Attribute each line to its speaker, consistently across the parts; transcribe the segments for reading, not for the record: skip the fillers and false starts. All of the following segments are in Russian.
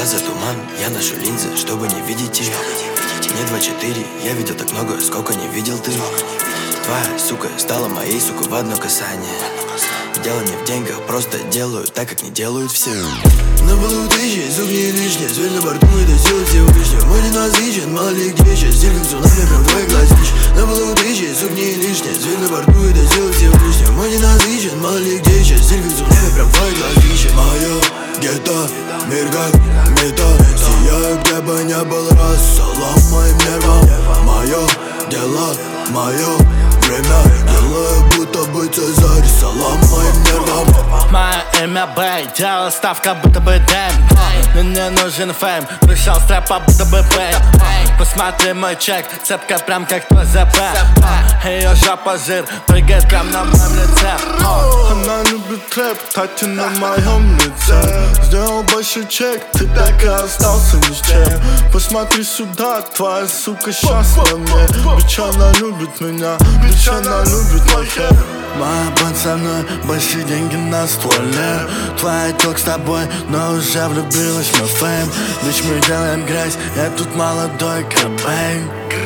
Speaker 1: глаза туман, я ношу линзы, чтобы не видеть их. Не 2-4, я видел так много, сколько не видел ты. Твоя сука стала моей, сука, в одно касание. Дело не в деньгах, просто делаю так, как не делают все. На балу тысячи, звук не лишний, зверь на борту, это сила Всевышнего. Мой ненасыщен, мало ли где сейчас, зеркало цунами, прям твой глазищ. На балу тысячи, звук не лишний, зверь на борту, это сила Всевышнего. Мой ненасыщен, мало ли где сейчас, зеркало цунами, прям твой глазищ. Мое гетто, мир как мета, сияю, где бы не был раз. Салам моим нервам, мое дело, мое время. Делаю, будто бы Цезарь, салам моим нервам.
Speaker 2: Мое имя Бэй, делаю ставка, будто бы Дэм. Мне нужен фейм, пришел с трэпа, будто бы Бэй. Посмотри мой чек, цепка прям как твой ЗП. Ее жопа жир, прыгает прям на моем лице.
Speaker 3: Она любит трэп, Тати на моем лице. Сделал большой чек, ты так и остался ни с чем. Посмотри сюда, твоя сука сейчас на мне. Бич, она любит меня, бич, она любит мой хэп.
Speaker 2: Моя банд со мной, большие деньги на стволе. Твоя ток с тобой, но уже влюбилась в мой фейм. Бич, мы делаем грязь, я тут молодой кобей.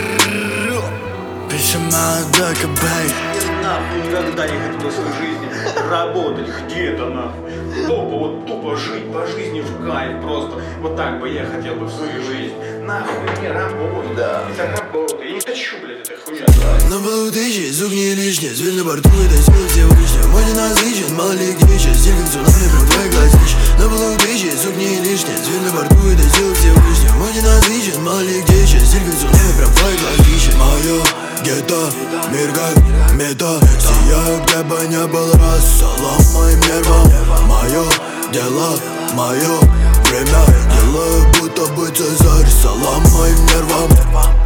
Speaker 2: Бич, я молодой кобей.
Speaker 4: Нахуй никогда не хотел в своей жизни работать где-то нахуй. Тупо жить по жизни в кайф просто. Вот так бы я хотел бы в свою жизнь. Нахуй не работать. Да. Это работа. Я не хочу, блядь, этой хуйня.
Speaker 1: На балу тысячи, звук не лишний, зверь на борту, это сила Всевышнего. Мой ненасыщен, мало ли где сейчас, зеркало цунами, прям твой глазищ. На балу тысячи, звук не лишний, зверь на борту, это сила Всевышнего. Мой ненасыщен, мало ли где сейчас, зеркало цунами, прям твой глазищ. Мое гетто, мир как мета, сияю, где бы не был раз. Салам моим нервам, мое дело, мое время. Делаю, будто бы Цезарь, салам моим нервам.